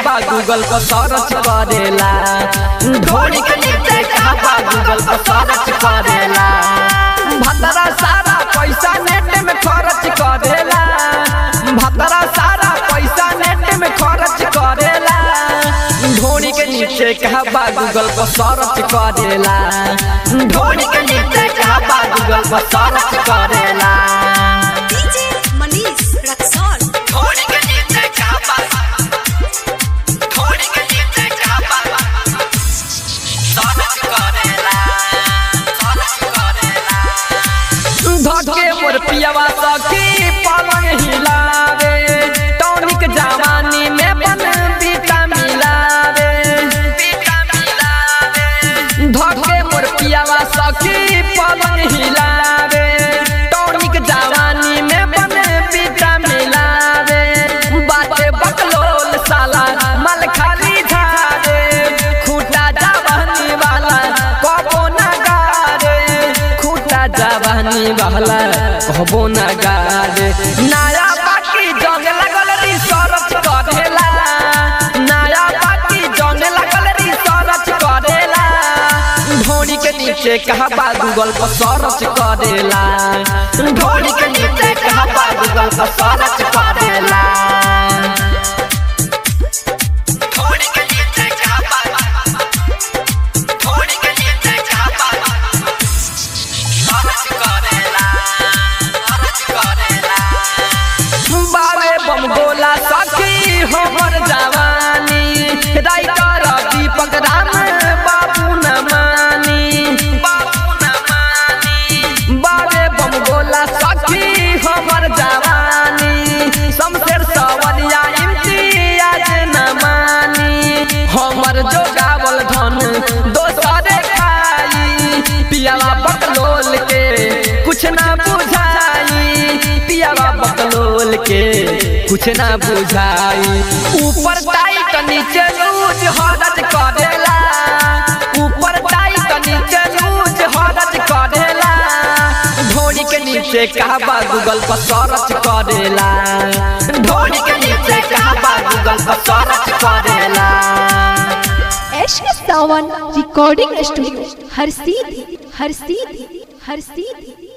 कहबा गूगल पर सर्च करेला। ढोरी के नीचे कहबा गूगल पर सर्च करेला। भतरा सारा पैसा नेट में खर्च करेला। भतरा सारा पैसा नेट में खर्च करेला। ढोरी के नीचे कहबा गूगल पर सर्च करेला। ढोरी के नीचे कहबा गूगल पर सर्च करेला। धके मोर पियावा सखी पलंग हिलावे। टॉनिक जवानी में बन बीटा मिलावे। धके मोर पियावा सखी पलंग हिलावे। टॉनिक जवानी में बन बीटा मिलावे। बाटे बकलोल साला मल खाली झारे। खूटा जवानी वाला कबो न गारे। खूटा जवानी वाला कहबो न गारे। नया बाकी जंग लगल रिसर्च करेला। नया बाकी जंग लगल रिसर्च करेला। ढोरी के नीचे कहबा गूगल पर सर्च करेला। ढोरी के नीचे कहबा गूगल पर सर्च करेला। बम गोला सखी हमर जवानी। राइटर दीपक राम बाबू न मानी। बारे बम गोला सखी हमर जवानी। शमशेर सवरिया इम्तियाज न मानी। हमर जो गावल धन दोसरे खाई। पियावा बकलोल के कुछ ना बुझाई। पियावा बकलोल के कुछ ना बुझाई। ऊपर टाइट नीचे लूज हरज करेला। ऊपर टाइट नीचे लूज हरज करेला। ढोरी के नीचे कहबा गूगल पर सर्च करेला। ढोरी के नीचे कहबा गूगल पर सर्च करेला। एशक सावन रिकॉर्डिंग स्टूडियो हर सीधी।